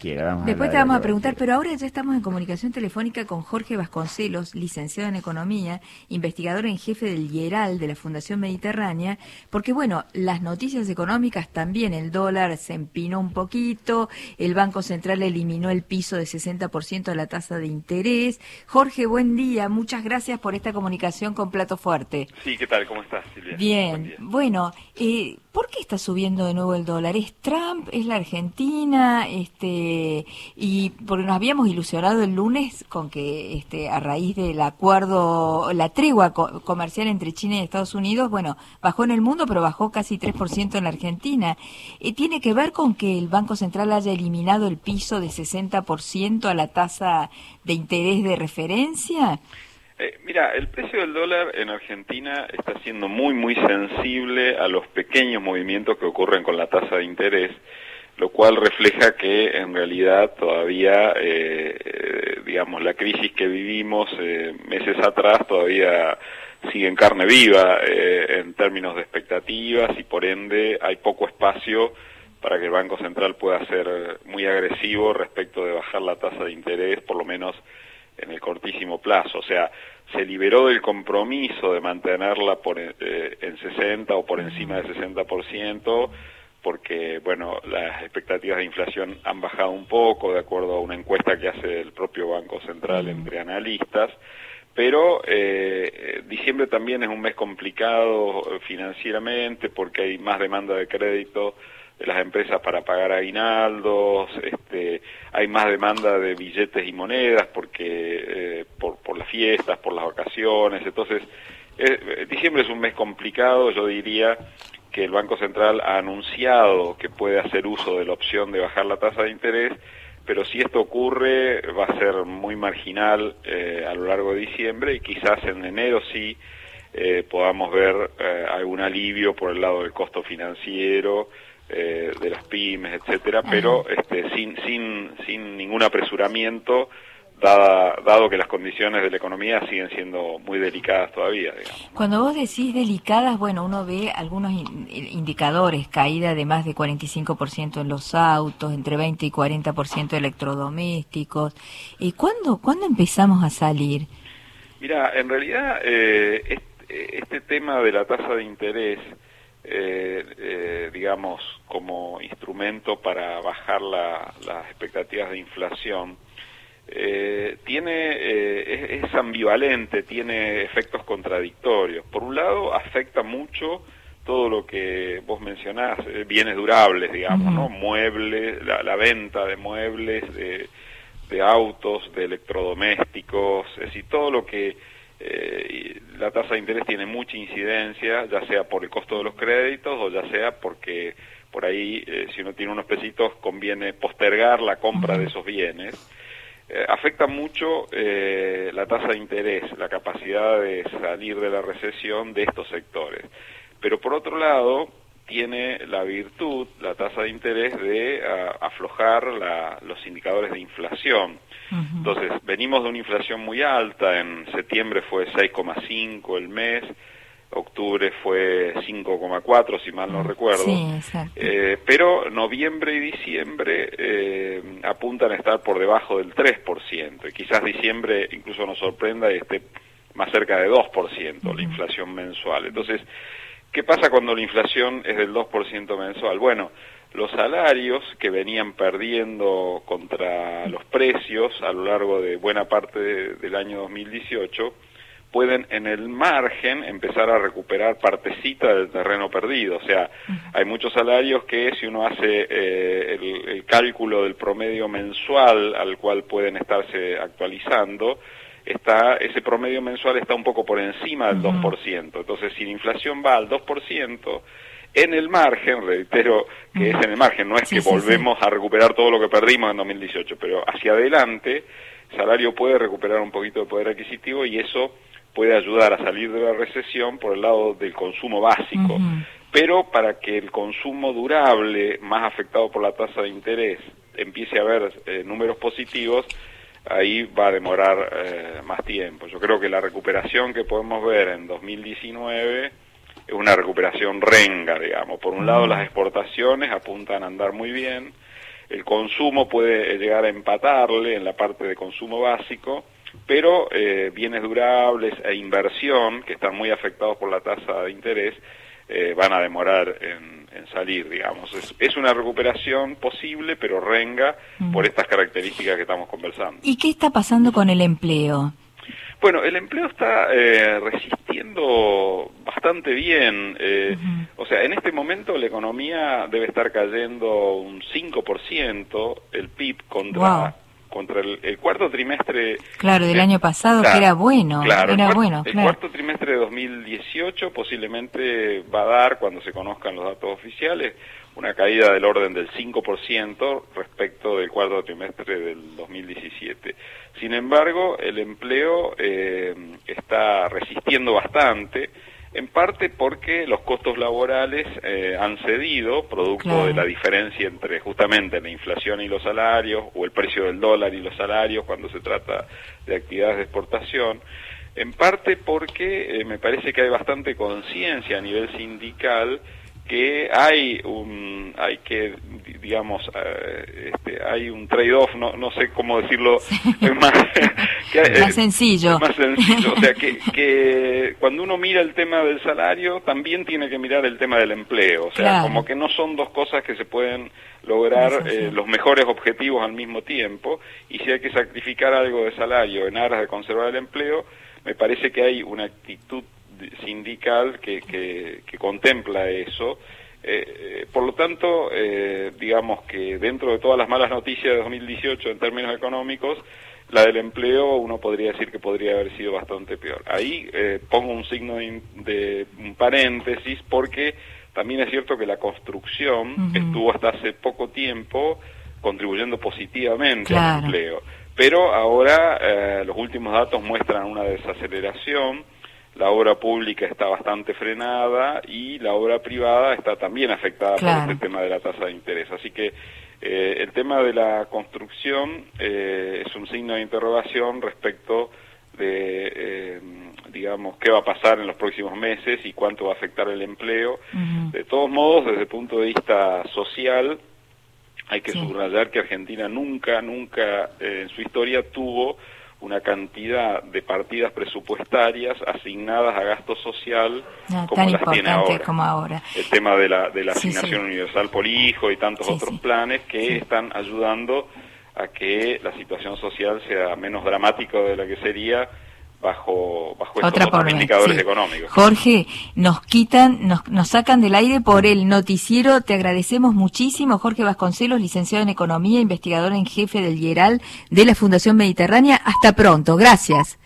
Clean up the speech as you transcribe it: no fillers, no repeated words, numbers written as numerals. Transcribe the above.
quiera. Vamos Después a te vamos a lo que preguntar, quiera. pero ahora ya estamos en comunicación telefónica con Jorge Vasconcelos, licenciado en Economía, investigador en jefe del IERAL de la Fundación Mediterránea, porque bueno, las noticias económicas también, el dólar se empinó un poquito, el Banco Central eliminó el piso de 60% de la tasa de interés. Jorge, buen día, muchas gracias por esta comunicación con Plato Fuerte. Sí, ¿qué tal? ¿Cómo estás, Silvia? Bien, bueno, ¿por qué está subiendo de nuevo el dólar? ¿Es Trump? ¿Es la Argentina? Y porque nos habíamos ilusionado el lunes con que a raíz del acuerdo, la tregua comercial entre China y Estados Unidos, bueno, bajó en el mundo, pero bajó casi 3% en la Argentina. ¿Tiene que ver con que el Banco Central haya eliminado el piso de 60% a la tasa de interés de referencia? Mira, el precio del dólar en Argentina está siendo muy sensible a los pequeños movimientos que ocurren con la tasa de interés, lo cual refleja que en realidad todavía, digamos, la crisis que vivimos meses atrás todavía sigue en carne viva en términos de expectativas y por ende hay poco espacio para que el Banco Central pueda ser muy agresivo respecto de bajar la tasa de interés, por lo menos en el cortísimo plazo. O sea, se liberó del compromiso de mantenerla en 60 o por encima del 60%, porque, bueno, las expectativas de inflación han bajado un poco, de acuerdo a una encuesta que hace el propio Banco Central entre analistas, pero diciembre también es un mes complicado financieramente porque hay más demanda de crédito de las empresas para pagar aguinaldos, hay más demanda de billetes y monedas porque por las fiestas, por las vacaciones, entonces diciembre es un mes complicado. Yo diría que el Banco Central ha anunciado que puede hacer uso de la opción de bajar la tasa de interés, pero si esto ocurre va a ser muy marginal a lo largo de diciembre y quizás en enero sí podamos ver algún alivio por el lado del costo financiero, de las pymes, etcétera, pero sin ningún apresuramiento, dado que las condiciones de la economía siguen siendo muy delicadas todavía, digamos, ¿no? Cuando vos decís delicadas, bueno, uno ve algunos indicadores, caída de más de 45% en los autos, entre 20 y 40% de electrodomésticos. ¿Cuándo empezamos a salir? Mira, en realidad este tema de la tasa de interés, digamos, como instrumento para bajar las expectativas de inflación, es ambivalente, tiene efectos contradictorios. Por un lado, afecta mucho todo lo que vos mencionás, bienes durables, digamos, ¿no? Muebles, la venta de muebles, de autos, de electrodomésticos, es decir, todo lo que la tasa de interés tiene mucha incidencia, ya sea por el costo de los créditos o ya sea porque por ahí, si uno tiene unos pesitos, conviene postergar la compra de esos bienes. Afecta mucho la tasa de interés, la capacidad de salir de la recesión de estos sectores. Pero por otro lado, tiene la virtud, la tasa de interés, de aflojar los indicadores de inflación. Entonces, venimos de una inflación muy alta, en septiembre fue 6,5 el mes, octubre fue 5,4 si mal no recuerdo, sí, exacto. Pero noviembre y diciembre apuntan a estar por debajo del 3%, y quizás diciembre incluso nos sorprenda y esté más cerca de 2% la inflación mensual. Entonces, ¿qué pasa cuando la inflación es del 2% mensual? Bueno, los salarios que venían perdiendo contra los precios a lo largo de buena parte del año 2018 pueden en el margen empezar a recuperar partecita del terreno perdido. O sea, hay muchos salarios que si uno hace el cálculo del promedio mensual al cual pueden estarse actualizando, ese promedio mensual está un poco por encima del 2%. Entonces, si la inflación va al 2%, en el margen, reitero que es en el margen, no es que volvemos a recuperar todo lo que perdimos en 2018, pero hacia adelante, el salario puede recuperar un poquito de poder adquisitivo y eso puede ayudar a salir de la recesión por el lado del consumo básico. Pero para que el consumo durable, más afectado por la tasa de interés, empiece a ver números positivos, ahí va a demorar más tiempo. Yo creo que la recuperación que podemos ver en 2019 es una recuperación renga, digamos. Por un lado, las exportaciones apuntan a andar muy bien, el consumo puede llegar a empatarle en la parte de consumo básico, pero bienes durables e inversión, que están muy afectados por la tasa de interés, van a demorar en salir, digamos. Es una recuperación posible, pero renga por estas características que estamos conversando. ¿Y qué está pasando con el empleo? Bueno, el empleo está resistiendo bastante bien. O sea, en este momento la economía debe estar cayendo un 5%, el PIB contra el cuarto trimestre... Claro, del año pasado, que era bueno. Claro, era el cuarto trimestre de 2018 posiblemente va a dar, cuando se conozcan los datos oficiales, una caída del orden del 5% respecto del cuarto trimestre del 2017. Sin embargo, el empleo está resistiendo bastante, en parte porque los costos laborales han cedido, producto de la diferencia entre justamente la inflación y los salarios, o el precio del dólar y los salarios cuando se trata de actividades de exportación, en parte porque me parece que hay bastante conciencia a nivel sindical que hay un trade-off, no sé cómo decirlo, más sencillo. Más sencillo, o sea que cuando uno mira el tema del salario, también tiene que mirar el tema del empleo, o sea, como que no son dos cosas que se pueden lograr los mejores objetivos al mismo tiempo, y si hay que sacrificar algo de salario en aras de conservar el empleo, me parece que hay una actitud sindical que contempla eso. Por lo tanto, digamos que dentro de todas las malas noticias de 2018 en términos económicos, la del empleo uno podría decir que podría haber sido bastante peor. Ahí pongo un signo de un paréntesis, porque también es cierto que la construcción estuvo hasta hace poco tiempo contribuyendo positivamente al empleo, pero ahora los últimos datos muestran una desaceleración. La obra pública está bastante frenada y la obra privada está también afectada por este tema de la tasa de interés. Así que el tema de la construcción es un signo de interrogación respecto de, digamos, qué va a pasar en los próximos meses y cuánto va a afectar el empleo. De todos modos, desde el punto de vista social, hay que subrayar que Argentina nunca en su historia tuvo una cantidad de partidas presupuestarias asignadas a gasto social como las tiene ahora. El tema de la asignación universal por hijo y tantos otros planes que están ayudando a que la situación social sea menos dramática de la que sería bajo estos otros indicadores económicos. Jorge, nos sacan del aire por el noticiero. Te agradecemos muchísimo. Jorge Vasconcelos, licenciado en Economía, investigador en jefe del IERAL de la Fundación Mediterránea. Hasta pronto. Gracias.